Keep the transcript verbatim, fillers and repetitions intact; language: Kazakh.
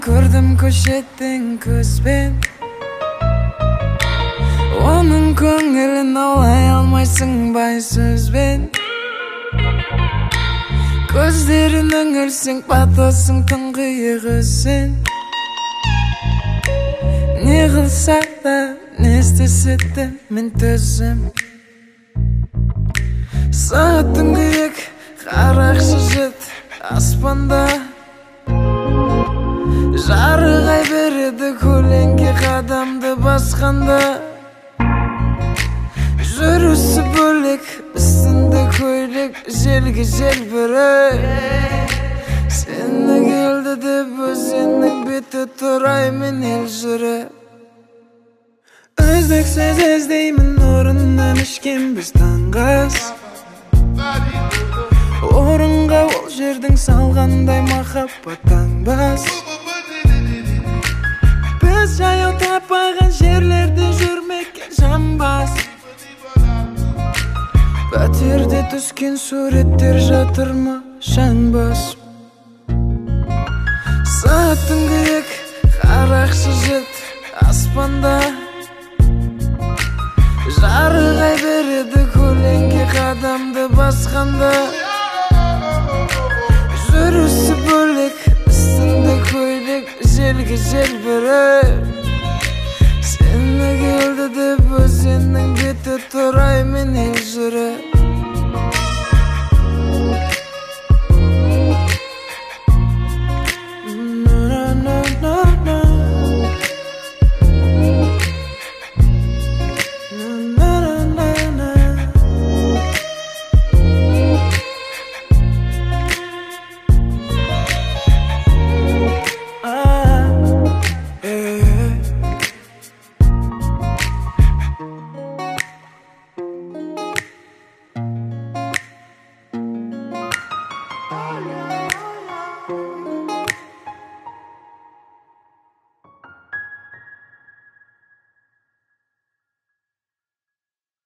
Көрдім көшеттің көзбен, оның көңілін аулай алмайсың бай сөзбен. Көздерінің үңілсең батасың тұңғиық өзен. Не қылсақ та, не істесек те мен төзім. Сағаттың керек қарақшы жет аспанда, жарығай береді көлеңке қадамды басқанда. Жүрісі бөлек, үстінде көйлек, желге желбірек. Сені келді деп өзеннің беті тұрай мен ел жүріп. Үздіксіз іздеймін орыннан ішкен біз таңғас. Орынға ол жердің салғандай махаббат таңбас. Біз жаяу таппаған жерлерде жүрмекке жамбас. Пәтерде түскен суреттер жатыр ма шаңбас. Сағаттың керек қарақшы жет аспанда, жарығай береді көлеңке қадамды басқанда.